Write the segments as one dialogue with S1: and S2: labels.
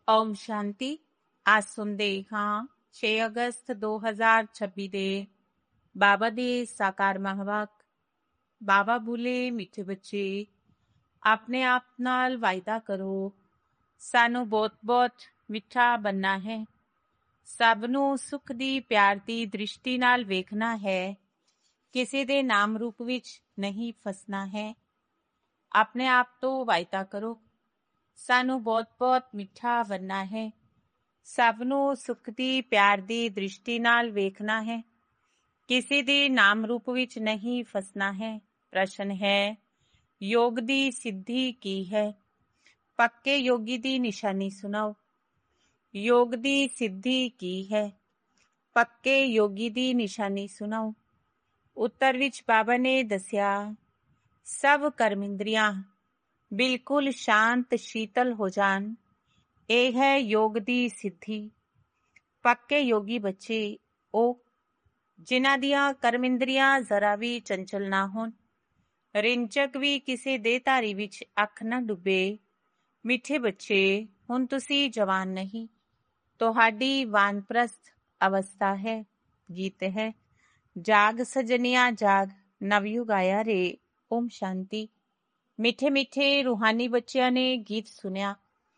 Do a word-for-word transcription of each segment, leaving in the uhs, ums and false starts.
S1: ਓਮ ਸ਼ਾਂਤੀ। ਅੱਜ ਸੁਣਦੇ ਹਾਂ ਛੇ ਅਗਸਤ ਦੋ ਹਜ਼ਾਰ ਛੱਬੀ ਦੇ ਬਾਬਾ ਦੇ ਸਾਕਾਰ ਮਹਾਵਾਕ। ਬਾਬਾ ਬੋਲੇ, ਮਿੱਠੇ ਬੱਚੇ, ਆਪਣੇ ਆਪ ਨਾਲ ਵਾਅਦਾ ਕਰੋ, ਸਾਨੂੰ ਬਹੁਤ-ਬਹੁਤ ਮਿੱਠਾ ਬਣਨਾ ਹੈ। ਸਭ ਨੂੰ ਸੁੱਖ ਦੀ ਪਿਆਰ ਦੀ ਦ੍ਰਿਸ਼ਟੀ ਨਾਲ ਵੇਖਣਾ ਹੈ। ਕਿਸੇ ਦੇ ਨਾਮ ਰੂਪ ਵਿੱਚ ਨਹੀਂ ਫਸਣਾ ਹੈ। ਆਪਣੇ ਆਪ ਤੋਂ ਵਾਅਦਾ ਕਰੋ, ਸਾਨੂੰ ਬਹੁਤ-ਬਹੁਤ ਮਿੱਠਾ ਬਣਨਾ ਹੈ। ਸਭ ਨੂੰ ਸੁੱਖ ਦੀ ਪਿਆਰ ਦੀ ਦ੍ਰਿਸ਼ਟੀ ਨਾਲ ਵੇਖਣਾ ਹੈ। ਕਿਸੇ ਦੇ ਨਾਮ ਰੂਪ ਵਿੱਚ ਨਹੀਂ ਫਸਣਾ ਹੈ। ਪ੍ਰਸ਼ਨ ਹੈ, ਯੋਗ ਦੀ ਸਿੱਧੀ ਕੀ ਹੈ? ਪੱਕੇ ਯੋਗੀ ਦੀ ਨਿਸ਼ਾਨੀ ਸੁਣਾਓ। ਯੋਗ ਦੀ ਸਿੱਧੀ ਕੀ ਹੈ? ਪੱਕੇ ਯੋਗੀ ਦੀ ਨਿਸ਼ਾਨੀ ਸੁਣਾਓ। ਉੱਤਰ ਵਿੱਚ ਬਾਬਾ ਨੇ ਦੱਸਿਆ, ਸਭ ਕਰਮ ਇੰਦਰੀਆਂ ਬਿਲਕੁਲ ਸ਼ਾਂਤ ਸ਼ੀਤਲ ਹੋ ਜਾਣ, ਇਹ ਹੈ ਯੋਗ ਦੀ ਸਿੱਧੀ। ਪੱਕੇ ਯੋਗੀ ਬੱਚੇ ਉਹ ਜਿਨ੍ਹਾਂ ਦੀਆਂ ਕਰਮ ਇੰਦਰੀਆਂ ਜ਼ਰਾ ਵੀ ਚੰਚਲ ਨਾ ਹੋਣ, ਰਿੰਚਕ ਵੀ ਕਿਸੇ ਦੇਹਧਾਰੀ ਵਿੱਚ ਅੱਖ ਨਾ ਡੁੱਬੇ। ਮਿੱਠੇ ਬੱਚੇ, ਹੁਣ ਤੁਸੀਂ ਜਵਾਨ ਨਹੀਂ, ਤੁਹਾਡੀ ਵਾਨਪ੍ਰਸਥ ਅਵਸਥਾ ਹੈ। ਗੀਤ ਹੈ, ਜਾਗ ਸਜਣੀਆਂ ਜਾਗ, ਨਵਯੁਗ ਆਇਆ ਰੇ। ਓਮ ਸ਼ਾਂਤੀ। ਮਿੱਠੇ ਮਿੱਠੇ ਰੂਹਾਨੀ ਬੱਚਿਆਂ ਨੇ ਗੀਤ ਸੁਣਿਆ।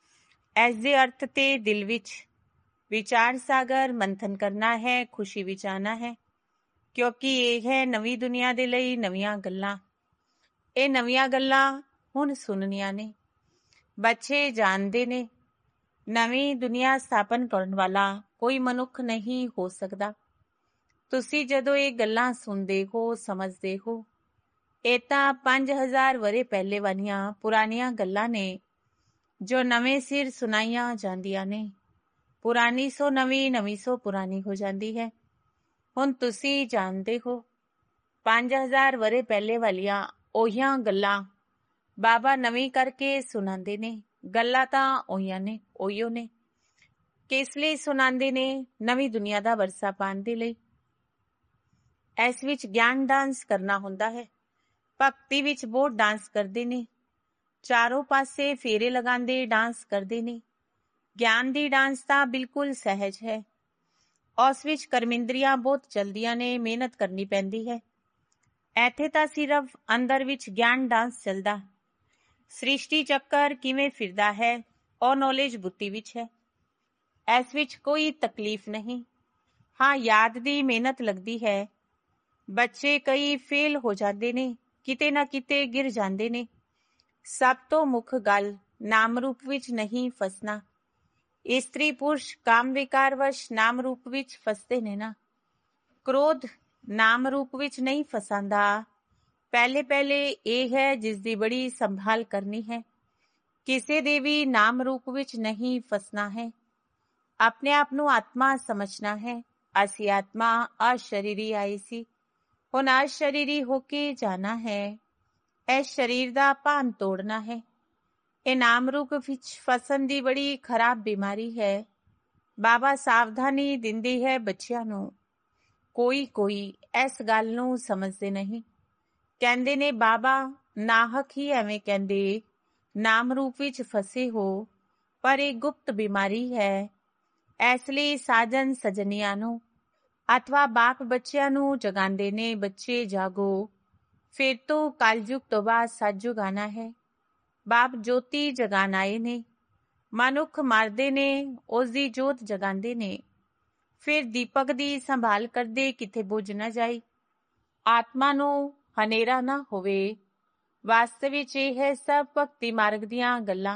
S1: ਇਸ ਦੇ ਅਰਥ ਤੇ ਦਿਲ ਵਿੱਚ ਵਿਚਾਰ ਸਾਗਰ ਮੰਥਨ ਕਰਨਾ ਹੈ, ਖੁਸ਼ੀ ਵਿੱਚ ਆਉਣਾ ਹੈ, ਕਿਉਂਕਿ ਇਹ ਹੈ ਨਵੀਂ ਦੁਨੀਆ ਦੇ ਲਈ ਨਵੀਆਂ ਗੱਲਾਂ। ਇਹ ਨਵੀਆਂ ਗੱਲਾਂ ਹੁਣ ਸੁਣਨੀਆਂ ਨੇ। ਬੱਚੇ ਜਾਣਦੇ ਨੇ, ਨਵੀਂ ਦੁਨੀਆ ਸਥਾਪਨ ਕਰਨ ਵਾਲਾ ਕੋਈ ਮਨੁੱਖ ਨਹੀਂ ਹੋ ਸਕਦਾ। ਤੁਸੀਂ ਜਦੋਂ ਇਹ ਗੱਲਾਂ ਸੁਣਦੇ ਹੋ, ਸਮਝਦੇ ਹੋ, ਇਹ ਤਾਂ ਪੰਜ ਹਜ਼ਾਰ ਵਰੇ ਪਹਿਲੇ ਵਾਲੀਆਂ ਪੁਰਾਣੀਆਂ ਗੱਲਾਂ ਨੇ ਜੋ ਨਵੇਂ ਸਿਰ ਸੁਣਾਈਆਂ ਜਾਂਦੀਆਂ ਨੇ। ਪੁਰਾਣੀ ਸੋ ਨਵੀਂ, ਨਵੀਂ ਸੋ ਪੁਰਾਣੀ ਹੋ ਜਾਂਦੀ ਹੈ। ਹੁਣ ਤੁਸੀਂ ਜਾਣਦੇ ਹੋ, ਪੰਜ ਹਜ਼ਾਰ ਵਰੇ ਪਹਿਲੇ ਵਾਲੀਆਂ ਉਹੀਆਂ ਗੱਲਾਂ ਬਾਬਾ ਨਵੀਂ ਕਰਕੇ ਸੁਣਾਉਂਦੇ ਨੇ। ਗੱਲਾਂ ਤਾਂ ਉਹੀਆਂ ਨੇ, ਉਹੀਓ ਨੇ। ਕਿਸ ਲਈ ਸੁਣਾਉਂਦੇ ਨੇ? ਨਵੀਂ ਦੁਨੀਆ ਦਾ ਵਰਸਾ ਪਾਉਣ ਦੇ ਲਈ। ਇਸ ਵਿੱਚ ਗਿਆਨ ਡਾਂਸ ਕਰਨਾ ਹੁੰਦਾ ਹੈ। ਭਗਤੀ ਵਿੱਚ ਬਹੁਤ ਡਾਂਸ ਕਰਦੇ ਨੇ, ਚਾਰੋਂ ਪਾਸੇ ਫੇਰੇ ਲਗਾਉਂਦੇ ਡਾਂਸ ਕਰਦੇ ਨੇ। ਗਿਆਨ ਦੀ ਡਾਂਸ ਤਾਂ ਬਿਲਕੁਲ ਸਹਿਜ ਹੈ। ਉਸ ਵਿੱਚ ਕਰਮਿੰਦਰੀਆਂ ਬਹੁਤ ਚਲਦੀਆਂ ਨੇ, ਮਿਹਨਤ ਕਰਨੀ ਪੈਂਦੀ ਹੈ। ਇੱਥੇ ਤਾਂ ਸਿਰਫ ਅੰਦਰ ਵਿੱਚ ਗਿਆਨ ਡਾਂਸ ਚੱਲਦਾ। ਸ੍ਰਿਸ਼ਟੀ ਚੱਕਰ ਕਿਵੇਂ ਫਿਰਦਾ ਹੈ, ਉਹ ਨੌਲੇਜ ਬੁੱਧੀ ਵਿੱਚ ਹੈ। ਇਸ ਵਿੱਚ ਕੋਈ ਤਕਲੀਫ ਨਹੀਂ। ਹਾਂ, ਯਾਦ ਦੀ ਮਿਹਨਤ ਲੱਗਦੀ ਹੈ। ਬੱਚੇ ਕਈ ਫੇਲ ਹੋ ਜਾਂਦੇ ਨੇ, ਕਿਤੇ ਨਾ ਕਿਤੇ ਗਿਰ ਜਾਂਦੇ ਨੇ। ਸਭ ਤੋਂ ਮੁੱਖ ਗੱਲ, ਨਾਮ ਰੂਪ ਵਿੱਚ ਨਹੀਂ ਫਸਣਾ। ਇਸਤਰੀ ਪੁਰਸ਼ ਕਾਮ ਵਿਕਾਰਵਸ਼ ਨਾਮ ਰੂਪ ਵਿੱਚ ਫਸਦੇ ਨੇ ਨਾ। ਕ੍ਰੋਧ ਨਾਮ ਰੂਪ ਵਿੱਚ ਨਹੀਂ ਫਸਾਂਦਾ। ਪਹਿਲੇ ਪਹਿਲੇ ਇਹ ਹੈ ਜਿਸ ਦੀ ਬੜੀ ਸੰਭਾਲ ਕਰਨੀ ਹੈ। ਕਿਸੇ ਦੇ ਵੀ ਨਾਮ ਰੂਪ ਵਿੱਚ ਨਹੀਂ ਫਸਣਾ ਹੈ। ਆਪਣੇ ਆਪ ਨੂੰ ਆਤਮਾ ਸਮਝਣਾ ਹੈ। ਅਸੀਂ ਆਤਮਾ ਅਸ਼ਰੀਰੀ ਆਈ ਸੀ, ਹੁਣ ਅਸ਼ਰੀਰੀ ਹੋ ਕੇ ਜਾਣਾ ਹੈ। ਇਸ ਸਰੀਰ ਦਾ ਭਾਨ ਤੋੜਨਾ ਹੈ। ਇਹ ਨਾਮ ਰੂਪ ਵਿੱਚ ਫਸਣ ਦੀ ਬੜੀ ਖਰਾਬ ਬਿਮਾਰੀ ਹੈ। ਬਾਬਾ ਸਾਵਧਾਨੀ ਦਿੰਦੀ ਹੈ ਬੱਚਿਆਂ ਨੂੰ। ਕੋਈ ਕੋਈ ਇਸ ਗੱਲ ਨੂੰ ਸਮਝਦੇ ਨਹੀਂ। ਕਹਿੰਦੇ ਨੇ ਬਾਬਾ ਨਾਹਕ ਹੀ ਐਵੇਂ ਕਹਿੰਦੇ, ਨਾਮ ਰੂਪ ਵਿੱਚ ਫਸੇ ਹੋ, ਪਰ ਇਹ ਗੁਪਤ ਬਿਮਾਰੀ ਹੈ। ਇਸ ਲਈ ਸਾਜਨ ਸਜਣੀਆਂ ਨੂੰ ਅਥਵਾ ਬਾਪ ਬੱਚਿਆਂ ਨੂੰ ਜਗਾਉਂਦੇ ਨੇ, ਬੱਚੇ ਜਾਗੋ, ਫਿਰ ਤੋਂ ਕਲਯੁਗ ਤੋਂ ਬਾਅਦ ਸਤਯੁਗ ਆਣਾ ਹੈ। ਬਾਪ ਜੋਤੀ ਜਗਾਣ ਆਏ ਨੇ। ਮਨੁੱਖ ਮਰਦੇ ਨੇ, ਉਸ ਦੀ ਜੋਤ ਜਗਾਉਂਦੇ ਨੇ। ਫਿਰ ਦੀਪਕ ਦੀ ਸੰਭਾਲ ਕਰਦੇ, ਕਿਤੇ ਬੁਝ ਨਾ ਜਾਏ, ਆਤਮਾ ਨੂੰ ਹਨੇਰਾ ਨਾ ਹੋਵੇ। ਵਾਸਤਵ ਵਿੱਚ ਇਹ ਹੈ ਸਭ ਭਗਤੀ ਮਾਰਗ ਦੀਆਂ ਗੱਲਾਂ।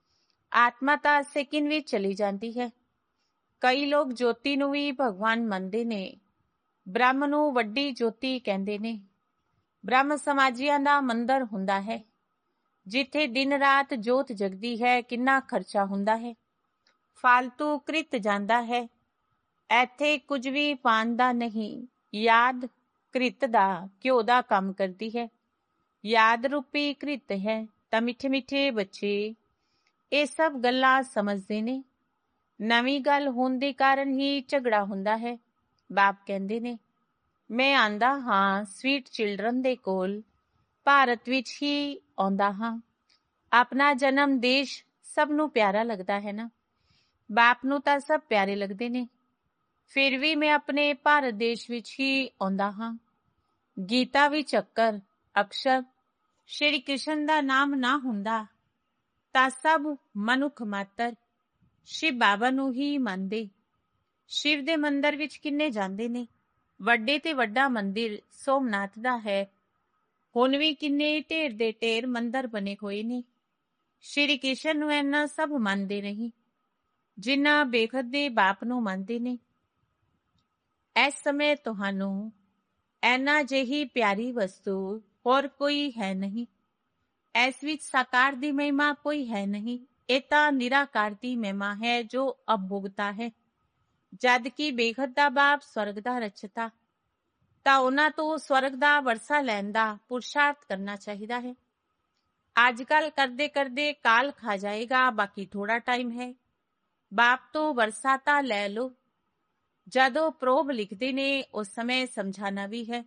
S1: ਆਤਮਾ ਤਾਂ ਸੈਕਿੰਡ ਵਿੱਚ ਚਲੀ ਜਾਂਦੀ ਹੈ। ਕਈ ਲੋਕ ਜੋਤੀ ਨੂੰ ਵੀ ਭਗਵਾਨ ਮੰਨਦੇ ਨੇ। ਬ੍ਰਹਮ ਨੂੰ ਵੱਡੀ ਜੋਤੀ ਕਹਿੰਦੇ ਨੇ। ਬ੍ਰਹਮ ਸਮਾਜੀਆਂ ਦਾ ਮੰਦਰ ਹੁੰਦਾ ਹੈ, ਜਿੱਥੇ ਦਿਨ ਰਾਤ ਜੋਤ ਜਗਦੀ ਹੈ। ਕਿੰਨਾ ਖਰਚਾ ਹੁੰਦਾ ਹੈ, ਫਾਲਤੂ ਕ੍ਰਿਤ ਜਾਂਦਾ ਹੈ। ਇੱਥੇ ਕੁਝ ਵੀ ਪਾਣ ਦਾ ਨਹੀਂ। ਯਾਦ ਕ੍ਰਿਤ ਦਾ, ਘਿਓ ਦਾ ਕੰਮ ਕਰਦੀ ਹੈ। ਯਾਦ ਰੂਪੀ ਕ੍ਰਿਤ ਹੈ। ਤਾਂ ਮਿੱਠੇ ਮਿੱਠੇ ਬੱਚੇ ਇਹ ਸਭ ਗੱਲਾਂ ਸਮਝਦੇ ਨੇ। ਨਵੀਂ ਗੱਲ ਹੋਣ ਦੇ ਕਾਰਨ ਹੀ ਝਗੜਾ ਹੁੰਦਾ ਹੈ। ਬਾਪ ਕਹਿੰਦੇ ਨੇ, ਮੈਂ ਆਂਦਾ ਹਾਂ ਸਵੀਟ ਚਿਲਡਰਨ ਦੇ ਕੋਲ, ਭਾਰਤ ਵਿੱਚ ਹੀ ਆਉਂਦਾ ਹਾਂ। ਆਪਣਾ ਜਨਮ ਦੇਸ਼ ਸਭ ਨੂੰ ਪਿਆਰਾ ਲੱਗਦਾ ਹੈ ਨਾ। ਬਾਪ ਨੂੰ ਤਾਂ ਸਭ ਪਿਆਰੇ ਲੱਗਦੇ ਨੇ, ਫਿਰ ਵੀ ਮੈਂ ਆਪਣੇ ਭਾਰਤ ਦੇਸ਼ ਵਿੱਚ ਹੀ ਆਉਂਦਾ ਹਾਂ। ਗੀਤਾ ਵਿੱਚ ਅੱਖਰ ਅਕਸ਼ਰ ਸ਼੍ਰੀ ਕ੍ਰਿਸ਼ਨ ਦਾ ਨਾਮ ਨਾ ਹੁੰਦਾ ਤਾਂ ਸਭ ਮਨੁੱਖ ਮਾਤਰ ਸ਼ਿਵ ਬਾਬਾ ਨੂੰ ਹੀ ਮੰਨਦੇ। ਸ਼ਿਵ ਦੇ ਮੰਦਰ ਵਿੱਚ ਕਿੰਨੇ ਜਾਂਦੇ ਨੇ? ਵੱਡੇ ਤੇ ਵੱਡਾ ਮੰਦਿਰ ਸੋਮਨਾਥ ਦਾ ਹੈ। ਹੁਣ ਵੀ ਕਿੰਨੇ ਢੇਰ ਦੇ ਢੇਰ ਮੰਦਰ ਬਣੇ ਹੋਏ ਨੇ। ਸ਼੍ਰੀ ਕ੍ਰਿਸ਼ਨ ਨੂੰ ਇੰਨਾ ਸਭ ਮੰਨਦੇ ਨਹੀਂ ਜਿੰਨਾ ਬੇਖਤ ਦੇ ਬਾਪ ਨੂੰ ਮੰਨਦੇ ਨੇ। ਇਸ ਸਮੇਂ ਤੁਹਾਨੂੰ ਐਨਾ ਜਿਹੀ ਪਿਆਰੀ ਵਸਤੂ ਹੋਰ ਕੋਈ ਹੈ ਨਹੀਂ। ਇਸ ਵਿੱਚ ਸਾਕਾਰ ਦੀ ਮਹਿਮਾ ਕੋਈ ਹੈ ਨਹੀਂ। ਇਹ ਤਾਂ ਨਿਰਾਕਾਰ ਦੀ ਮਹਿਮਾ ਹੈ ਜੋ ਅਭੋਗਤਾ ਹੈ। ਜਦ ਕਿ ਬੇਖਤ ਦਾ ਬਾਪ ਸਵਰਗ ਦਾ ਰਚਤਾ, ਤਾਂ ਉਹਨਾਂ ਤੋਂ ਸਵਰਗ ਦਾ ਵਰਸਾ ਲੈਣ ਦਾ ਪੁਰਸ਼ਾਰਥ ਕਰਨਾ ਚਾਹੀਦਾ ਹੈ। ਅੱਜ ਕੱਲ ਕਰਦੇ ਕਰਦੇ ਕਾਲ ਖਾ ਜਾਏਗਾ, ਬਾਕੀ ਥੋੜਾ ਟਾਈਮ ਹੈ। ਬਾਪ ਤੋਂ ਵਰਸਾ ਤਾਂ ਲੈ ਲਓ। ਜਦੋਂ ਪ੍ਰੋਭ ਲਿਖਦੇ ਨੇ ਉਸ ਸਮੇਂ ਸਮਝਾਣਾ ਵੀ ਹੈ।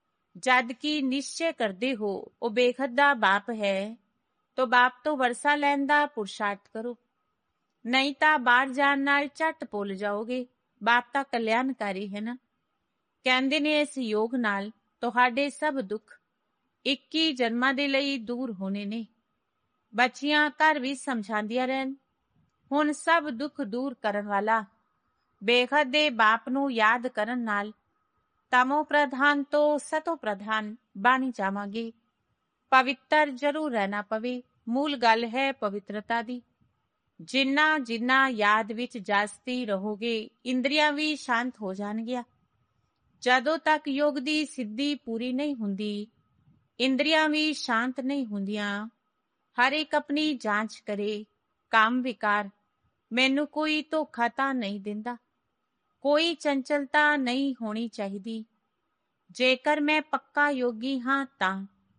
S1: ਜਦ ਕਿ ਨਿਸ਼ਚੈ ਕਰਦੇ ਹੋ ਉਹ ਬੇਖਤ ਦਾ ਬਾਪ ਹੈ, ਤਾਂ ਬਾਪ ਤੋਂ ਵਰਸਾ ਲੈਣ ਦਾ ਪੁਰਸ਼ਾਰਥ ਕਰੋ। ਨਹੀਂ ਤਾਂ ਬਾਹਰ ਜਾਣ ਨਾਲ ਝੱਟ ਭੁੱਲ ਜਾਓਗੇ। ਬਾਪ ਤਾਂ ਕਲਿਆਣਕਾਰੀ ਹੈ ਨਾ। ਕਹਿੰਦੇ ਨੇ ਇਸ ਯੋਗ ਨਾਲ ਤੁਹਾਡੇ ਸਭ ਦੁੱਖ ਇੱਕੀ ਜਨਮਾਂ ਦੇ ਲਈ ਦੂਰ ਹੋਣੇ ਨੇ। ਬੱਚੀਆਂ ਘਰ ਵੀ ਸਮਝਾਉਂਦੀਆਂ ਰਹਿਣ। ਹੁਣ ਸਭ ਦੁੱਖ ਦੂਰ ਕਰਨ ਵਾਲਾ ਬੇਖਤ ਦੇ ਬਾਪ ਨੂੰ ਯਾਦ ਕਰਨ ਨਾਲ ਤਮੋ ਪ੍ਰਧਾਨ ਤੋਂ ਸਤੋ ਪ੍ਰਧਾਨ ਬਣ ਜਾਵਾਂਗੇ। ਪਵਿੱਤਰ ਜ਼ਰੂਰ ਰਹਿਣਾ ਪਵੇ। ਮੂਲ ਗੱਲ ਹੈ ਪਵਿੱਤਰਤਾ ਦੀ। ਜਿੰਨਾ ਜਿੰਨਾ ਯਾਦ ਵਿੱਚ ਜਾਸਤੀ ਰਹੋਗੇ, ਇੰਦਰੀਆਂ ਵੀ ਸ਼ਾਂਤ ਹੋ ਜਾਣਗੀਆਂ। ਜਦੋਂ ਤੱਕ ਯੋਗ ਦੀ ਸਿੱਧੀ ਪੂਰੀ ਨਹੀਂ ਹੁੰਦੀ, ਇੰਦਰੀਆਂ ਵੀ ਸ਼ਾਂਤ ਨਹੀਂ ਹੁੰਦੀਆਂ। ਹਰ ਇੱਕ ਆਪਣੀ ਜਾਂਚ ਕਰੇ। ਕਾਮ ਵਿਕਾਰ ਮੈਨੂੰ ਕੋਈ ਧੋਖਾ ਤਾਂ ਨਹੀਂ ਦਿੰਦਾ। ਕੋਈ ਚੰਚਲਤਾ ਨਹੀਂ ਹੋਣੀ ਚਾਹੀਦੀ। ਜੇਕਰ ਮੈਂ ਪੱਕਾ ਯੋਗੀ ਹਾਂ ਤਾਂ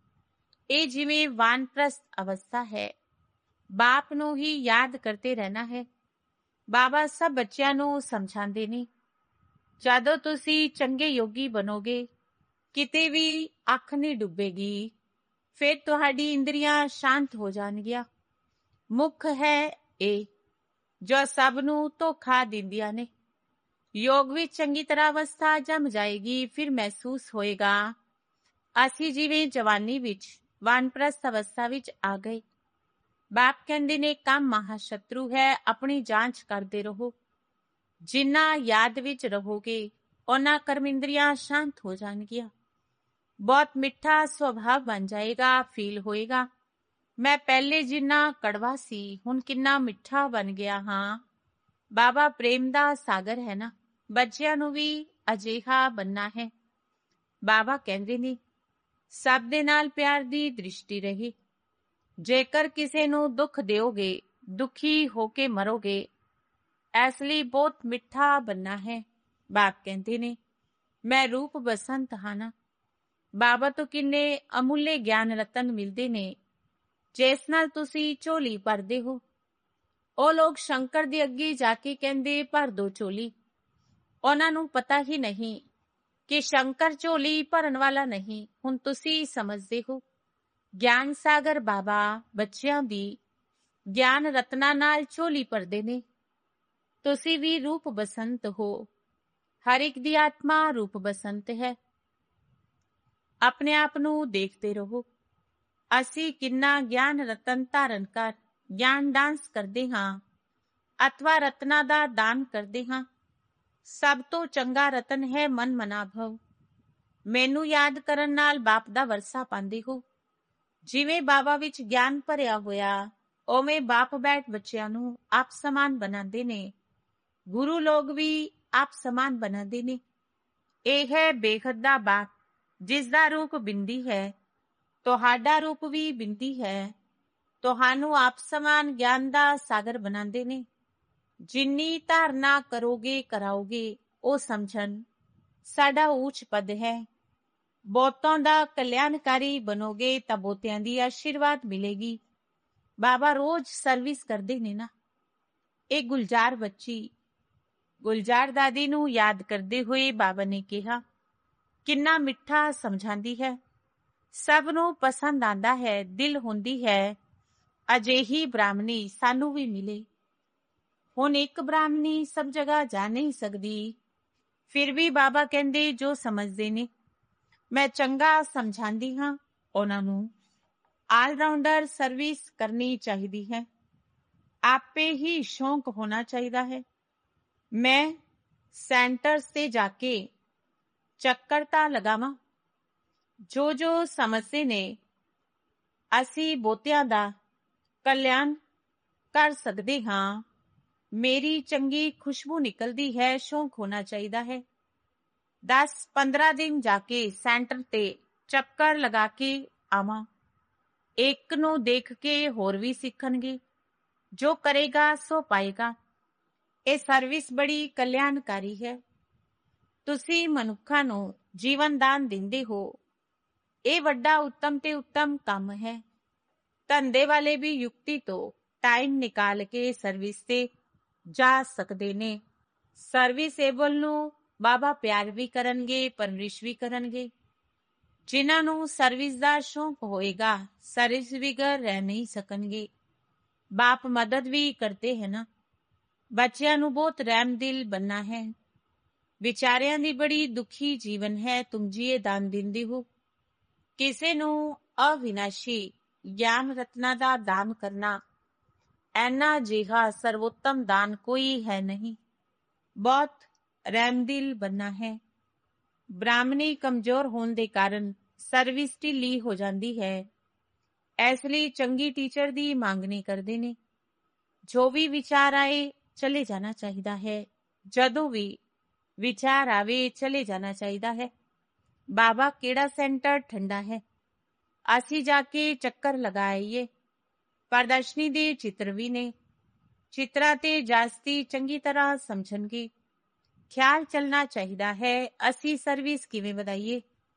S1: ਇਹ ਜਿਵੇਂ ਵਾਨਪ੍ਰਸਥ ਅਵਸਥਾ ਹੈ। ਬਾਪ ਨੂੰ ਹੀ ਯਾਦ ਕਰਦੇ ਰਹਿਣਾ ਹੈ। ਬਾਬਾ ਸਭ ਬੱਚਿਆਂ ਨੂੰ ਸਮਝਾਉਂਦੇ ਨੇ, ਜਦੋਂ ਤੁਸੀਂ ਚੰਗੇ ਯੋਗੀ ਬਣੋਗੇ, ਕਿਤੇ ਵੀ ਅੱਖ ਨਹੀਂ ਡੁੱਬੇਗੀ। ਫਿਰ ਤੁਹਾਡੀ ਇੰਦਰੀਆਂ ਸ਼ਾਂਤ ਹੋ ਜਾਣਗੀਆਂ। ਮੁੱਖ ਹੈ ਇਹ ਜੋ ਸਭ ਨੂੰ ਧੋਖਾ ਦਿੰਦੀਆਂ ਨੇ। ਯੋਗ ਵਿੱਚ ਚੰਗੀ ਤਰ੍ਹਾਂ ਅਵਸਥਾ ਜੰਮ ਜਾਏਗੀ। ਫਿਰ ਮਹਿਸੂਸ ਹੋਏਗਾ ਅਸੀਂ ਜਿਵੇਂ ਜਵਾਨੀ ਵਿੱਚ ਵਾਨਪ੍ਰਸਥ ਅਵਸਥਾ ਵਿੱਚ ਆ ਗਏ। ਬਾਪ ਕਹਿੰਦੇ ਨੇ ਕੰਮ ਮਹਾਸ਼ਤਰੂ ਹੈ। ਆਪਣੀ ਜਾਂਚ ਕਰਦੇ ਰਹੋ। ਜਿੰਨਾ ਯਾਦ ਵਿੱਚ ਰਹੋਗੇ ਉਹਨਾਂ ਕਰਮਿੰਦਰੀਆਂ ਸ਼ਾਂਤ ਹੋ ਜਾਣਗੀਆਂ। ਬਹੁਤ ਮਿੱਠਾ ਸੁਭਾਅ ਬਣ ਜਾਏਗਾ। ਫੀਲ ਹੋਏਗਾ ਮੈਂ ਪਹਿਲੇ ਜਿੰਨਾ ਕੜਵਾ ਸੀ ਹੁਣ ਕਿੰਨਾ ਮਿੱਠਾ ਬਣ ਗਿਆ ਹਾਂ। ਬਾਬਾ ਪ੍ਰੇਮ ਦਾ ਸਾਗਰ ਹੈ ਨਾ। ਬੱਚਿਆਂ ਨੂੰ ਵੀ ਅਜਿਹਾ ਬਣਨਾ ਹੈ। ਬਾਬਾ ਕਹਿੰਦੇ ਨੇ ਸਭ ਦੇ ਨਾਲ ਪਿਆਰ ਦੀ ਦ੍ਰਿਸ਼ਟੀ ਰਹੇ। ਜੇਕਰ ਕਿਸੇ ਨੂੰ ਦੁੱਖ ਦਿਓਗੇ, ਦੁਖੀ ਹੋ ਕੇ ਮਰੋਗੇ। ਇਸ ਲਈ ਬਹੁਤ ਮਿੱਠਾ ਬਣਨਾ ਹੈ। ਬਾਪ ਕਹਿੰਦੇ ਨੇ ਮੈਂ ਰੂਪ ਬਸੰਤ ਹਾਂ ਨਾ। ਬਾਬਾ ਤੋਂ ਕਿੰਨੇ ਅਮੁੱਲੇ ਗਿਆਨ ਰਤਨ ਮਿਲਦੇ ਨੇ ਜਿਸ ਨਾਲ ਤੁਸੀਂ ਝੋਲੀ ਭਰਦੇ ਹੋ। ਉਹ ਲੋਕ ਸ਼ੰਕਰ ਦੇ ਅੱਗੇ ਜਾ ਕੇ ਕਹਿੰਦੇ ਭਰ ਦੋ ਝੋਲੀ। ਉਹਨਾਂ ਨੂੰ ਪਤਾ ਹੀ ਨਹੀਂ ਕਿ ਸ਼ੰਕਰ ਝੋਲੀ ਭਰਨ ਵਾਲਾ ਨਹੀਂ। ਹੁਣ ਤੁਸੀਂ ਸਮਝਦੇ ਹੋ। ਗਿਆਨ ਸਾਗਰ ਬਾਬਾ ਬੱਚਿਆਂ ਦੀ ਗਿਆਨ ਰਤਨਾਂ ਨਾਲ ਝੋਲੀ ਭਰਦੇ ਨੇ। ਤੁਸੀਂ ਵੀ ਰੂਪ ਬਸੰਤ ਹੋ। ਹਰ ਇੱਕ ਦੀ ਆਤਮਾ ਰੂਪ ਬਸੰਤ ਹੈ। ਆਪਣੇ ਆਪ ਨੂੰ ਦੇਖਦੇ ਰਹੋ। ਅਸੀਂ ਕਿੰਨਾ ਗਿਆਨ ਰਤਨ ਧਾਰਨ ਕਰ ਗਿਆਨ ਡਾਂਸ ਕਰਦੇ ਹਾਂ ਅਥਵਾ ਰਤਨਾਂ ਦਾ ਦਾਨ ਕਰਦੇ ਹਾਂ। ਸਭ ਤੋਂ ਚੰਗਾ ਰਤਨ ਹੈ ਮਨ ਮਨਾਭਵ। ਮੈਨੂੰ ਯਾਦ ਕਰਨ ਨਾਲ ਬਾਪ ਦਾ ਵਰਸਾ ਪਾਉਂਦੇ ਹੋ। ਜਿਵੇਂ ਬਾਬਾ ਵਿੱਚ ਗਿਆਨ ਭਰਿਆ ਹੋਇਆ ਉਵੇਂ ਬਾਪ ਬੈਠ ਬੱਚਿਆਂ ਨੂੰ ਆਪ ਸਮਾਨ ਬਣਾਉਂਦੇ ਨੇ। ਗੁਰੂ ਲੋਕ ਵੀ ਆਪ ਸਮਾਨ ਬਣਾਉਂਦੇ ਨੇ। ਇਹ ਹੈ ਬੇਖਤ ਦਾ ਬਾਪ ਜਿਸ ਦਾ ਰੂਪ ਬਿੰਦੀ ਹੈ। ਤੁਹਾਡਾ ਰੂਪ ਵੀ ਬਿੰਦੀ ਹੈ। ਤੁਹਾਨੂੰ ਆਪ ਸਮਾਨ ਗਿਆਨ ਦਾ ਸਾਗਰ ਬਣਾਉਂਦੇ ਨੇ। ਜਿੰਨੀ ਧਾਰਨਾ ਕਰੋਗੇ ਕਰਾਓਗੇ ਉਹ ਸਮਝਣ ਸਾਡਾ ਉੱਚ ਪਦ ਹੈ। ਬਹੁਤੋਂ ਦਾ ਕਲਿਆਣਕਾਰੀ ਬਣੋਗੇ ਤਾਂ ਬਹੁਤਿਆਂ ਦੀ ਆਸ਼ੀਰਵਾਦ ਮਿਲੇਗੀ। ਬਾਬਾ ਰੋਜ਼ ਸਰਵਿਸ ਕਰਦੇ ਨੇ ਨਾ। ਇਹ ਗੁਲਜ਼ਾਰ ਬੱਚੀ ਗੁਲਜ਼ਾਰ ਦਾਦੀ ਨੂੰ ਯਾਦ ਕਰਦੇ ਹੋਏ ਬਾਬਾ ਨੇ ਕਿਹਾ ਕਿੰਨਾ ਮਿੱਠਾ ਸਮਝਾਉਂਦੀ ਹੈ। ਸਭ ਨੂੰ ਪਸੰਦ ਆਂਦਾ ਹੈ। ਦਿਲ ਹੁੰਦੀ ਹੈ ਅਜਿਹੀ ਬ੍ਰਾਹਮਣੀ ਸਾਨੂੰ ਵੀ ਮਿਲੇ। ਹੁਣ ਇੱਕ ਬ੍ਰਾਹਮਣੀ ਸਭ ਜਗ੍ਹਾ ਜਾ ਨਹੀਂ ਸਕਦੀ, ਫਿਰ ਵੀ ਬਾਬਾ ਕਹਿੰਦੇ ਜੋ ਸਮਝਦੇ ਨੇ ਮੈਂ ਚੰਗਾ ਸਮਝਾਉਂਦੀ ਹਾਂ, ਉਹਨਾਂ ਨੂੰ ਆਲਰਾਊਂਡਰ ਸਰਵਿਸ ਕਰਨੀ ਚਾਹੀਦੀ ਹੈ। ਆਪੇ ਹੀ ਸ਼ੌਂਕ ਹੋਣਾ ਚਾਹੀਦਾ ਹੈ। ਮੈਂ ਸੈਂਟਰ ਤੇ ਜਾ ਕੇ ਚੱਕਰ ਤਾਂ ਲਗਾਵਾਂ। ਜੋ ਜੋ ਸਮਝਦੇ ਨੇ ਅਸੀਂ ਬਹੁਤਿਆਂ ਦਾ ਕਲਿਆਣ ਕਰ ਸਕਦੇ ਹਾਂ, ਮੇਰੀ ਚੰਗੀ ਖੁਸ਼ਬੂ ਨਿਕਲਦੀ ਹੈ, ਸ਼ੌਂਕ ਹੋਣਾ ਚਾਹੀਦਾ ਹੈ। ਦਸ ਪੰਦਰਾਂ ਦਿਨ ਜਾ ਕੇ ਸੈਂਟਰ ਤੇ ਚੱਕਰ ਲਗਾ ਕੇ ਆਵਾਂ। ਇੱਕ ਨੂੰ ਦੇਖ ਕੇ ਹੋਰ ਵੀ ਸਿੱਖਣਗੇ। ਜੋ ਕਰੇਗਾ ਸੋ ਪਾਏਗਾ। ਇਹ ਸਰਵਿਸ ਬੜੀ ਕਲਿਆਣਕਾਰੀ ਹੈ। ਤੁਸੀਂ ਮਨੁੱਖਾਂ ਨੂੰ ਜੀਵਨ ਦਾਨ ਦਿੰਦੇ ਹੋ। ਇਹ ਵੱਡਾ ਉੱਤਮ ਤੇ ਉੱਤਮ ਕੰਮ ਹੈ। ਧੰਦੇ ਵਾਲੇ ਵੀ ਯੁਕਤੀ ਤੋਂ ਟਾਈਮ ਨਿਕਾਲ ਕੇ ਸਰਵਿਸ ਤੇ ਜਾ ਸਕਦੇ ਨੇ। ਸਰਵਿਸੇਬਲ ਨੂੰ ਬਾਬਾ ਪਿਆਰ ਵੀ ਕਰਨਗੇ, ਪਰਵਰਿਸ਼ ਵੀ ਕਰਨਗੇ। ਜਿਨ੍ਹਾਂ ਨੂੰ ਸਰਵਿਸ ਦਾ ਸ਼ੌਂਕ ਹੋਏਗਾ, ਸਰਵਿਸ ਬਿਗਰ ਰਹਿ ਨਹੀਂ ਸਕਣਗੇ। ਬਾਪ ਮਦਦ ਵੀ ਕਰਦੇ ਹੈ ਨਾ। ਬੱਚਿਆਂ ਨੂੰ ਬਹੁਤ ਰਹਿਮ ਦਿਲ ਬਣਨਾ ਹੈ। ਵਿਚਾਰਿਆਂ ਦੀ ਬੜੀ ਦੁਖੀ ਜੀਵਨ ਹੈ। ਤੁਮ ਜੀ ਇਹ ਦਾਨ ਦਿੰਦੇ ਹੋ। ਕਿਸੇ ਨੂੰ ਅਵਿਨਾਸ਼ੀ ਗਿਆਨ ਰਤਨਾ ਦਾ ਦਾਨ ਕਰਨਾ, ਐਨਾ ਜਿਹਾ ਸਰਵੋਤਮ ਦਾਨ ਕੋਈ ਹੈ ਨਹੀਂ। ਬਹੁਤ ਰਹਿਮਦਿਲ ਬਣਨਾ ਹੈ। ਬ੍ਰਾਹਮਣੀ ਕਮਜ਼ੋਰ ਹੋਣ ਦੇ ਕਾਰਨ ਸਰਵਿਸ ਢਿੱਲੀ ਹੋ ਜਾਂਦੀ ਹੈ। ਇਸ ਲਈ ਚੰਗੀ ਟੀਚਰ ਦੀ ਮੰਗ ਨਹੀਂ ਕਰਦੇ ਨੇ। ਜੋ ਵੀ ਵਿਚਾਰ ਆਏ ਚਲੇ ਜਾਣਾ ਚਾਹੀਦਾ ਹੈ। ਜਦੋਂ ਵੀ ਵਿਚਾਰ ਆਵੇ ਚਲੇ ਜਾਣਾ ਚਾਹੀਦਾ ਹੈ। ਬਾਬਾ ਕਿਹੜਾ ਸੈਂਟਰ ਠੰਡਾ ਹੈ, ਅਸੀਂ ਜਾ ਕੇ ਚੱਕਰ ਲਗਾਈਏ। ਪ੍ਰਦਰਸ਼ਨੀ ਦੇ ਚਿੱਤਰ ਵੀ ਨੇ। ਚਿੱਤਰਾਂ ਤੇ ਜਾਸਤੀ ਚੰਗੀ ਤਰ੍ਹਾਂ ਸਮਝਣਗੇ। ਖਿਆਲ ਚੱਲਣਾ ਚਾਹੀਦਾ ਹੈ ਅਸੀਂ ਸਰਵਿਸ ਕਿਵੇਂ ਵਧਾਈਏ।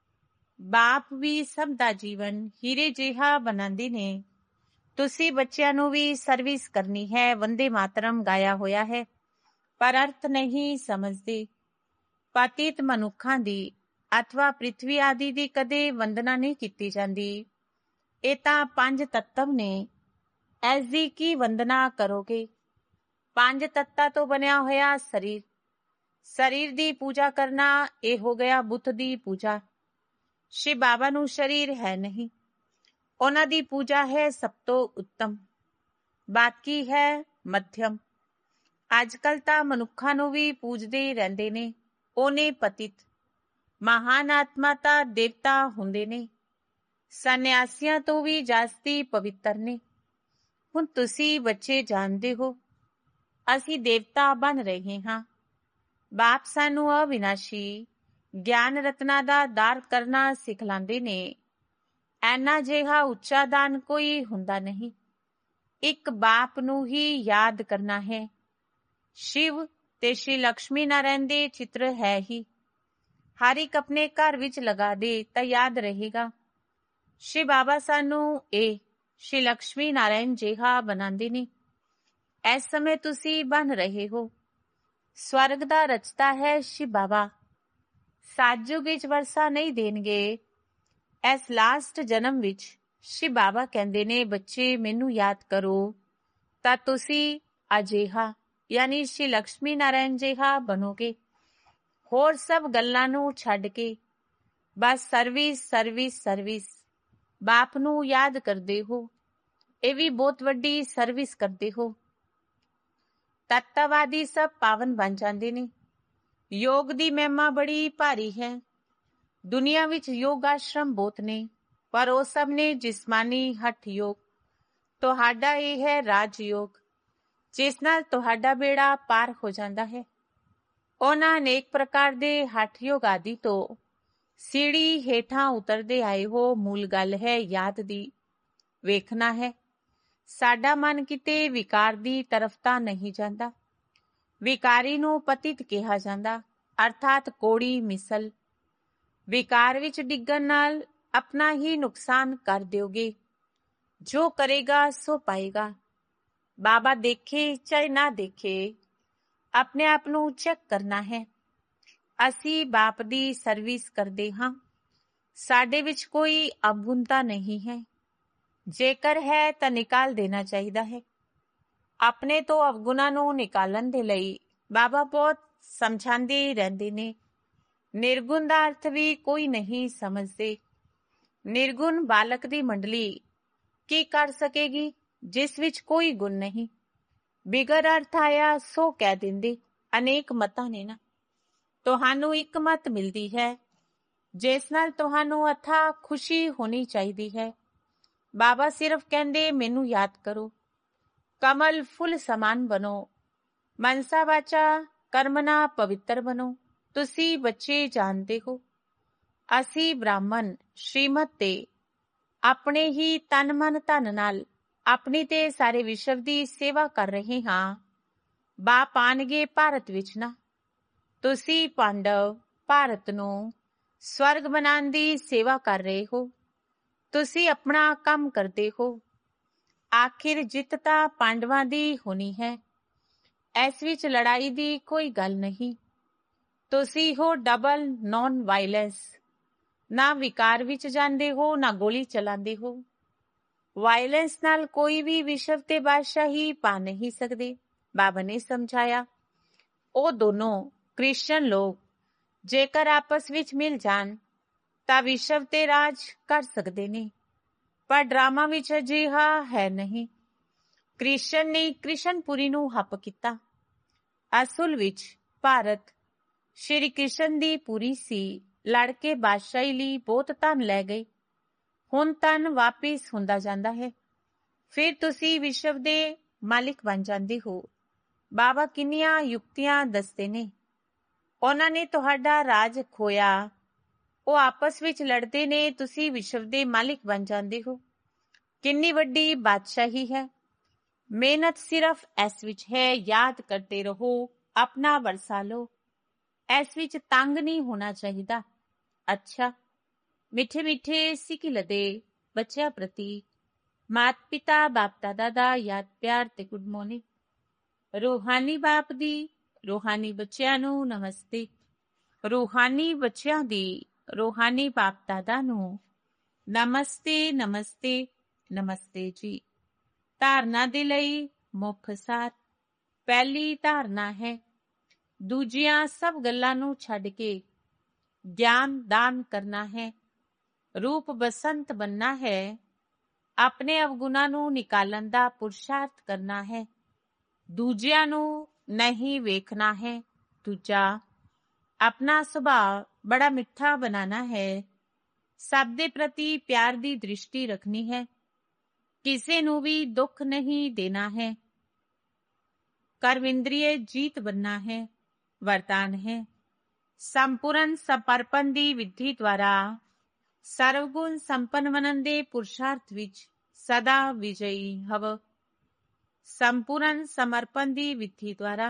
S1: ਬਾਪ ਵੀ ਸਭ ਦਾ ਜੀਵਨ ਹੀਰੇ ਜਿਹਾ ਬਣਾਉਂਦੇ ਨੇ। ਤੁਸੀਂ ਬੱਚਿਆਂ ਨੂੰ ਵੀ ਸਰਵਿਸ ਕਰਨੀ ਹੈ। ਵੰਦੇ ਮਾਤਰਮ ਗਾਇਆ ਹੋਇਆ ਹੈ, ਪਰ ਅਰਥ ਨਹੀਂ ਸਮਝਦੇ। ਪਤਿਤ ਮਨੁੱਖਾਂ ਦੀ ਅਥਵਾ ਪ੍ਰਿਥਵੀ ਆਦਿ ਦੀ ਕਦੇ ਵੰਦਨਾ ਨਹੀਂ ਕੀਤੀ ਜਾਂਦੀ। ਇਹ ਤਾਂ ਪੰਜ ਤੱਤਵ ਨੇ, ਇਸ ਦੀ ਕੀ ਵੰਦਨਾ ਕਰੋਗੇ। ਪੰਜ ਤੱਤਾਂ ਤੋਂ ਬਣਿਆ ਹੋਇਆ ਸਰੀਰ, ਸਰੀਰ ਦੀ ਪੂਜਾ ਕਰਨਾ ਇਹ ਹੋ ਗਿਆ ਬੁੱਤ ਦੀ ਪੂਜਾ। ਸ਼ਿਵ ਬਾਬਾ ਨੂੰ ਸਰੀਰ ਹੈ ਨਹੀਂ, ਉਹਨਾਂ ਦੀ ਪੂਜਾ ਹੈ ਸਭ ਤੋਂ ਉੱਤਮ, ਬਾਕੀ ਹੈ ਮੱਧਮ। ਅੱਜ ਕੱਲ ਤਾਂ ਮਨੁੱਖਾਂ ਨੂੰ ਵੀ ਪੂਜਦੇ ਰਹਿੰਦੇ ਨੇ। ਉਹਨੇ ਪਤਿਤ ਮਹਾਨ ਆਤਮਾ ਤਾਂ ਦੇਵਤਾ ਹੁੰਦੇ ਨੇ, ਸੰਨਿਆਸੀਆਂ ਤੋਂ ਵੀ ਜਾਸਤੀ ਪਵਿੱਤਰ ਨੇ। ਹੁਣ ਤੁਸੀਂ ਬੱਚੇ ਜਾਣਦੇ ਹੋ ਅਸੀਂ ਦੇਵਤਾ ਬਣ ਰਹੇ ਹਾਂ। ਬਾਪ ਸਾਨੂੰ ਅਵਿਨਾਸ਼ੀ ਗਿਆਨ ਰਤਨਾ ਦਾ ਦਾਨ ਕਰਨਾ ਸਿਖਲਾਉਂਦੇ ਨੇ। ਐਨਾ ਜਿਹਾ ਉੱਚਾ ਦਾਨ ਕੋਈ ਹੁੰਦਾ ਨਹੀਂ। ਇੱਕ ਬਾਪ ਨੂੰ ਹੀ ਯਾਦ ਕਰਨਾ ਹੈ। ਸ਼ਿਵ ਤੇ ਸ਼੍ਰੀ ਲక్ష్ਮੀ ਨਾਰਾਇਣ ਦੇ ਚਿੱਤਰ ਹੈ ਹੀ। ਹਰ ਇੱਕ ਆਪਣੇ ਘਰ ਵਿੱਚ ਲਗਾ ਦੇ ਤਾਂ ਯਾਦ ਰਹੇਗਾ। ਸ਼੍ਰੀ ਬਾਬਾ ਸਾਨੂੰ ਇਹ ਸ਼੍ਰੀ ਲక్ష్ਮੀ ਨਾਰਾਇਣ ਜਿਹਾ ਬਣਾਉਂਦੇ ਨੇ। ਇਸ ਸਮੇਂ ਤੁਸੀਂ ਬਣ ਰਹੇ ਹੋ। ਸਵਰਗ ਦਾ ਰਚਤਾ ਹੈ ਸ਼ਿਵ ਬਾਬਾ। ਸਾਜੂਗ ਵਿੱਚ ਵਰਸਾ ਨਹੀਂ ਦੇਣਗੇ। ਇਸ ਲਾਸਟ ਜਨਮ ਵਿੱਚ ਸ਼ਿਵ ਬਾਬਾ ਕਹਿੰਦੇ ਨੇ ਬੱਚੇ ਮੈਨੂੰ ਯਾਦ ਕਰੋ ਤਾਂ ਤੁਸੀਂ ਅਜਿਹਾ ਯਾਨੀ ਸ਼੍ਰੀ ਲక్ష్ਮੀ ਨਾਰਾਇਣ ਜਿਹਾ ਬਣੋਗੇ। ਹੋਰ ਸਭ ਗੱਲਾਂ ਨੂੰ ਛੱਡ ਕੇ ਬਸ ਸਰਵਿਸ ਸਰਵਿਸ ਸਰਵਿਸ। ਬਾਪ ਨੂੰ ਯਾਦ ਕਰਦੇ ਹੋ, ਇਹ ਵੀ ਬਹੁਤ ਵੱਡੀ ਸਰਵਿਸ ਕਰਦੇ ਹੋ। ਤੱਤਵਾਦੀ ਸਭ ਪਾਵਨ ਬਣ ਜਾਂਦੇ ਨੇ। ਯੋਗ ਦੀ ਮਹਿਮਾ ਬੜੀ ਭਾਰੀ ਹੈ। ਦੁਨੀਆ ਵਿੱਚ ਯੋਗ ਆਸ਼ਰਮ ਬਹੁਤ ਨੇ, ਪਰ ਉਹ ਸਭ ਨੇ ਜਿਸਮਾਨੀ ਹਠ ਯੋਗ। ਤੁਹਾਡਾ ਇਹ ਹੈ ਰਾਜ ਯੋਗ, ਜਿਸ ਨਾਲ ਤੁਹਾਡਾ ਬੇੜਾ ਪਾਰ ਹੋ ਜਾਂਦਾ ਹੈ। ਉਹਨਾਂ ਅਨੇਕ ਪ੍ਰਕਾਰ ਦੇ ਹਠ ਯੋਗ ਆਦਿ ਤੋਂ ਸੀੜੀ ਹੇਠਾਂ ਉਤਰਦੇ ਆਏ ਹੋ। ਮੂਲ ਗੱਲ ਹੈ ਯਾਦ ਦੀ। ਵੇਖਣਾ ਹੈ ਸਾਡਾ ਮਨ ਕਿਤੇ ਵਿਕਾਰ ਦੀ ਤਰਫ ਤਾਂ ਨਹੀਂ ਜਾਂਦਾ। ਵਿਕਾਰੀ ਨੂੰ ਪਤਿਤ ਕਿਹਾ ਜਾਂਦਾ, ਅਰਥਾਤ ਕੋੜੀ ਮਿਸਲ। ਵਿਕਾਰ ਵਿੱਚ ਡਿੱਗਣ ਨਾਲ ਆਪਣਾ ਹੀ ਨੁਕਸਾਨ ਕਰ ਦਿਓਗੇ। ਜੋ ਕਰੇਗਾ ਸੋ ਪਾਏਗਾ। ਬਾਬਾ ਦੇਖੇ ਚਾਹੇ ਨਾ ਦੇਖੇ, ਆਪਣੇ ਆਪ ਨੂੰ ਚੈੱਕ ਕਰਨਾ ਹੈ। ਅਸੀਂ ਬਾਪ ਦੀ ਸਰਵਿਸ ਕਰਦੇ ਹਾਂ। ਸਾਡੇ ਵਿੱਚ ਕੋਈ ਅਵਗੁਣਤਾ ਨਹੀਂ ਹੈ। ਜੇਕਰ ਹੈ ਤਾਂ ਨਿਕਾਲ ਦੇਣਾ ਚਾਹੀਦਾ ਹੈ। ਆਪਣੇ ਤੋਂ ਅਵਗੁਣਾਂ ਨੂੰ ਨਿਕਾਲਣ ਦੇ ਲਈ ਬਾਬਾ ਬਹੁਤ ਸਮਝਾਉਂਦੇ ਰਹਿੰਦੇ ਨੇ। ਨਿਰਗੁਣ ਦਾ ਅਰਥ ਵੀ ਕੋਈ ਨਹੀਂ ਸਮਝਦੇ। ਨਿਰਗੁਣ ਬਾਲਕ ਦੀ ਮੰਡਲੀ ਕੀ ਕਰ ਸਕੇਗੀ ਜਿਸ ਵਿੱਚ ਕੋਈ ਗੁਣ ਨਹੀਂ। ਬਿਗਰ ਅਰਥ ਆਇਆ ਸੋ ਕਹਿ ਦਿੰਦੇ। ਅਨੇਕ ਮਤਾਂ ਨੇ ਨਾ, ਤੁਹਾਨੂੰ ਇੱਕ ਮਤ ਮਿਲਦੀ ਹੈ ਜਿਸ ਨਾਲ ਤੁਹਾਨੂੰ ਅਥਾਹ ਖੁਸ਼ੀ ਹੋਣੀ ਚਾਹੀਦੀ ਹੈ। ਬਾਬਾ ਸਿਰਫ ਕਹਿੰਦੇ ਮੈਨੂੰ ਯਾਦ ਕਰੋ, ਕਮਲ ਫੁੱਲ ਸਮਾਨ ਬਣੋ, ਮਨਸਾ ਵਾਚਾ ਕਰਮਨਾ ਪਵਿੱਤਰ ਬਣੋ। ਤੁਸੀਂ ਬੱਚੇ ਜਾਣਦੇ ਹੋ ਅਸੀਂ ਬ੍ਰਾਹਮਣ ਸ਼੍ਰੀਮਤ ਤੇ ਆਪਣੇ ਹੀ ਤਨ ਮਨ ਧਨ ਨਾਲ ਆਪਣੀ ਤੇ ਸਾਰੇ ਵਿਸ਼ਵ ਦੀ ਸੇਵਾ ਕਰ ਰਹੇ ਹਾਂ। ਬਾਪ ਆਣਗੇ ਭਾਰਤ ਵਿੱਚ ਨਾ। ਤੁਸੀਂ ਪਾਂਡਵ ਭਾਰਤ ਨੂੰ ਸਵਰਗ ਬਣਾਉਣ ਦੀ ਸੇਵਾ ਕਰ ਰਹੇ ਹੋ। ਤੁਸੀਂ ਆਪਣਾ ਕੰਮ ਕਰਦੇ ਹੋ। ਆਖਿਰ ਜਿੱਤ ਤਾਂ ਪਾਂਡਵਾਂ ਦੀ ਹੋਣੀ ਹੈ। ਇਸ ਵਿੱਚ ਲੜਾਈ ਦੀ ਕੋਈ ਗੱਲ ਨਹੀਂ। ਤੁਸੀਂ ਹੋ ਡਬਲ ਨੌਨ ਵਾਇਲੈਂਸ। ਨਾ ਵਿਕਾਰ ਵਿੱਚ ਜਾਂਦੇ ਹੋ ਨਾ ਗੋਲੀ ਚਲਾਉਂਦੇ ਹੋ। ਵਾਇਲੈਂਸ ਨਾਲ ਕੋਈ ਵੀ ਵਿਸ਼ਵ ਤੇ ਬਾਦਸ਼ਾਹੀ ਪਾ ਨਹੀਂ ਸਕਦੇ। ਬਾਬਾ ਨੇ ਸਮਝਾਇਆ ਉਹ ਦੋਨੋਂ ਕ੍ਰਿਸਚਨ ਲੋਕ ਜੇਕਰ ਆਪਸ ਵਿੱਚ ਮਿਲ ਜਾਣ ਤਾਂ ਵਿਸ਼ਵ ਤੇ ਰਾਜ ਕਰ ਸਕਦੇ ਨੇ, ਪਰ ਡਰਾਮਾ ਵਿੱਚ ਅਜਿਹਾ ਹੈ ਨਹੀਂ। ਕ੍ਰਿਸ਼ਨ ਨੇ ਕ੍ਰਿਸ਼ਨਪੁਰੀ ਨੂੰ ਹੱਪ ਕੀਤਾ। ਅਸਲ ਵਿੱਚ ਭਾਰਤ ਸ਼੍ਰੀ ਕ੍ਰਿਸ਼ਨ ਦੀ ਪੁਰੀ ਸੀ। ਲੜ ਕੇ ਬਾਦਸ਼ਾਹੀ ਲਈ ਬਹੁਤ ਧਨ ਲੈ ਗਏ। ਹੁਣ ਧਨ ਵਾਪਿਸ ਹੁੰਦਾ ਜਾਂਦਾ ਹੈ। ਫਿਰ ਤੁਸੀਂ ਵਿਸ਼ਵ ਦੇ ਮਾਲਿਕ ਬਣ ਜਾਂਦੇ ਹੋ। ਬਾਬਾ ਕਿੰਨੀਆਂ ਯੁਕਤੀਆਂ ਦੱਸਦੇ ਨੇ। ਉਹਨਾਂ ਨੇ ਤੁਹਾਡਾ ਰਾਜ ਖੋਇਆ। ਉਹ ਆਪਸ ਵਿੱਚ ਲੜਦੇ ਨੇ, ਤੁਸੀਂ ਵਿਸ਼ਵ ਦੇ ਮਾਲਿਕ ਬਣ ਜਾਂਦੇ ਹੋ। ਕਿੰਨੀ ਵੱਡੀ ਬਾਦਸ਼ਾਹੀ ਹੈ। ਮਿਹਨਤ ਸਿਰਫ ਇਸ ਵਿੱਚ ਹੈ। ਯਾਦ ਕਰਦੇ ਰਹੋ, ਆਪਣਾ ਵਰਸਾ ਲਓ। ਇਸ ਵਿੱਚ ਤੰਗ ਨਹੀਂ ਹੋਣਾ ਚਾਹੀਦਾ। ਅੱਛਾ, ਮਿੱਠੇ ਮਿੱਠੇ ਸਿੱਕਿਲ ਦੇ ਬੱਚਿਆਂ ਪ੍ਰਤੀ ਮਾਤ ਪਿਤਾ ਬਾਪ ਦਾਦਾ ਦਾ ਯਾਦ ਪਿਆਰ ਤੇ ਗੁੱਡ ਮਾਰਨਿੰਗ। ਰੂਹਾਨੀ ਬਾਪ ਦੀ ਰੂਹਾਨੀ ਬੱਚਿਆਂ ਨੂੰ ਨਮਸਤੇ। ਰੂਹਾਨੀ ਬੱਚਿਆਂ ਦੀ ਰੂਹਾਨੀ ਬਾਪ ਦਾਦਾ ਨੂੰ ਨਮਸਤੇ ਨਮਸਤੇ ਨਮਸਤੇ ਜੀ। ਧਾਰਨਾ ਦੇ ਲਈ ਮੁੱਖ ਸਾਰ। ਪਹਿਲੀ ਧਾਰਨਾ ਹੈ ਦੂਜੀਆਂ ਸਭ ਗੱਲਾਂ ਨੂੰ ਛੱਡ ਕੇ ਗਿਆਨ ਦਾਨ ਕਰਨਾ ਹੈ। ਰੂਪ ਬਸੰਤ ਬਣਨਾ ਹੈ। ਆਪਣੇ ਅਵਗੁਣਾਂ ਨੂੰ ਨਿਕਾਲਣ ਦਾ ਪੁਰਸ਼ਾਰਥ ਕਰਨਾ ਹੈ। ਦੂਜਿਆਂ ਨੂੰ ਨਹੀਂ ਵੇਖਣਾ ਹੈ। ਦੂਜਾ, ਆਪਣਾ ਸੁਭਾਅ ਬੜਾ ਮਿੱਠਾ ਬਣਾਣਾ ਹੈ। ਸਭ ਦੇ ਪ੍ਰਤੀ ਪਿਆਰ ਦੀ ਦ੍ਰਿਸ਼ਟੀ ਰੱਖਣੀ ਹੈ। ਕਿਸੇ ਨੂੰ ਵੀ ਦੁੱਖ ਨਹੀਂ ਦੇਣਾ ਹੈ। ਕਰਵਿੰਦਰੀਏ ਜੀਤ ਬਣਨਾ ਹੈ। ਵਰਦਾਨ ਹੈ ਸੰਪੂਰਨ ਸਮਰਪਣ ਦੀ ਵਿਧੀ ਦੁਆਰਾ ਸਰਵਗੁਣ ਸੰਪੰਨ ਬਣਨ ਦੇ ਪੁਰਸ਼ਾਰਥ ਵਿੱਚ ਸਦਾ ਵਿਜয়ী ਭਵ। ਸੰਪੂਰਨ ਸਮਰਪਣ ਦੀ ਵਿਧੀ ਦੁਆਰਾ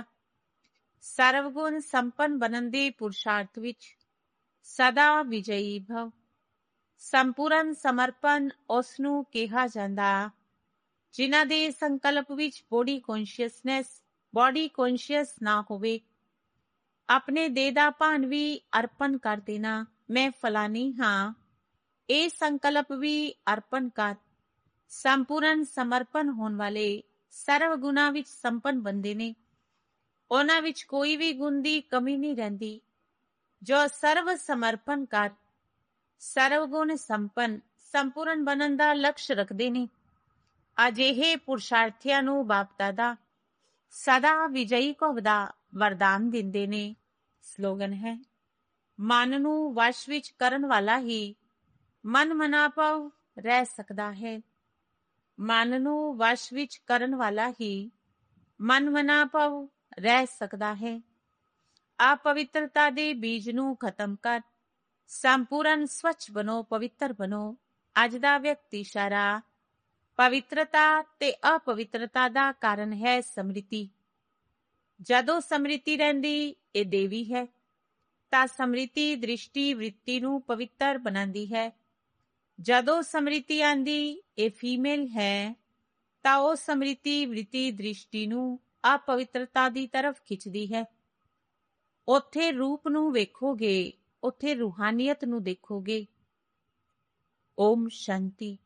S1: ਸਰਵਗੁਣ ਸੰਪੰਨ ਬਣਨ ਦੇ ਪੁਰਸ਼ਾਰਥ ਵਿੱਚ ਸਦਾ ਵਿਜয়ী ਭਵ। ਸੰਪੂਰਨ ਸਮਰਪਣ ਉਸ ਨੂੰ ਕਿਹਾ ਜਾਂਦਾ ਜਿਨ੍ਹਾਂ ਦੇ ਸੰਕਲਪ ਵਿੱਚ ਬੋਡੀ ਕੌਨਸ਼ੀਅਸਨੈਸ ਬੋਡੀ ਕੌਨਸ਼ੀਅਸ ਨਾ ਹੋਵੇ। ਆਪਣੇ ਦੇਹ ਦਾ ਭਾਨ ਵੀ ਅਰਪਣ ਕਰ ਦੇਣਾ। ਮੈਂ ਫਲਾਨੀ ਹਾਂ, ਇਹ ਸੰਕਲਪ ਵੀ ਅਰਪਣ ਕਰ। ਸੰਪੂਰਨ ਸਮਰਪਣ ਹੋਣ ਵਾਲੇ ਸਰਵ ਗੁਣਾ ਵਿੱਚ ਸੰਪੰਨ ਬੰਦੇ ਨੇ। ਉਹਨਾਂ ਵਿੱਚ ਕੋਈ ਵੀ ਗੁਣ ਦੀ ਕਮੀ ਨਹੀਂ ਰਹਿੰਦੀ। ਜੋ ਸਰਵ ਸਮਰਪਣ ਕਰ ਸਰਵ ਗੁਣ ਸੰਪੰਨ ਸੰਪੂਰਨ ਬਣਨ ਦਾ ਲਕਸ਼ ਰੱਖਦੇ ਨੇ। ਅਜਿਹੇ ਪੁਰਸ਼ਾਰਥੀਆਂ ਨੂੰ ਬਾਪ ਦਾਦਾ ਸਦਾ ਵਿਜয়ੀ ਭਵ ਦਾ ਵਰਦਾਨ ਦਿੰਦੇ ਨੇ। ਸਲੋਗਨ ਹੈ ਮਨ ਨੂੰ ਵਸ਼ ਵਿੱਚ ਕਰਨ ਵਾਲਾ ਹੀ ਮਨ ਮਨਾਭਵ ਰਹਿ ਸਕਦਾ ਹੈ। ਮਨ ਨੂੰ ਵਸ਼ ਵਿੱਚ ਕਰਨ ਵਾਲਾ ਹੀ ਮਨ ਮਨਾਭਵ ਰਹਿ ਸਕਦਾ ਹੈ। ਅਪਵਿੱਤਰਤਾ ਦੇ ਬੀਜ ਨੂੰ ਖਤਮ ਕਰ ਸੰਪੂਰਨ ਸਵੱਛ ਬਣੋ, ਪਵਿੱਤਰ ਬਣੋ। ਅੱਜ ਦਾ ਵਿਅਕਤੀ ਇਸ਼ਾਰਾ ਪਵਿੱਤਰਤਾ ਤੇ ਅਪਵਿੱਤਰਤਾ ਦਾ ਕਾਰਨ ਹੈ ਸਮ੍ਰਿਤੀ। ਜਦੋਂ ਸਮ੍ਰਿਤੀ ਰਹਿੰਦੀ ਇਹ ਦੇਵੀ ਹੈ ਤਾਂ ਸਮ੍ਰਿਤੀ ਦ੍ਰਿਸ਼ਟੀ ਵ੍ਰਿੱਤੀ ਨੂੰ ਪਵਿੱਤਰ ਬਣਾਉਂਦੀ ਹੈ। ਜਦੋਂ ਸਮ੍ਰਿਤੀ ਆਂਦੀ ਇਹ ਫੀਮੇਲ ਹੈ ਤਾਂ ਉਹ ਸਮ੍ਰਿਤੀ ਵ੍ਰਿੱਤੀ ਦ੍ਰਿਸ਼ਟੀ ਨੂੰ ਅਪਵਿੱਤਰਤਾ ਦੀ ਤਰਫ ਖਿੱਚਦੀ ਹੈ। ਉੱਥੇ ਰੂਪ ਨੂੰ ਵੇਖੋਗੇ, ਉੱਥੇ ਰੂਹਾਨੀਅਤ ਨੂੰ ਦੇਖੋਗੇ। ਓਮ ਸ਼ਾਂਤੀ।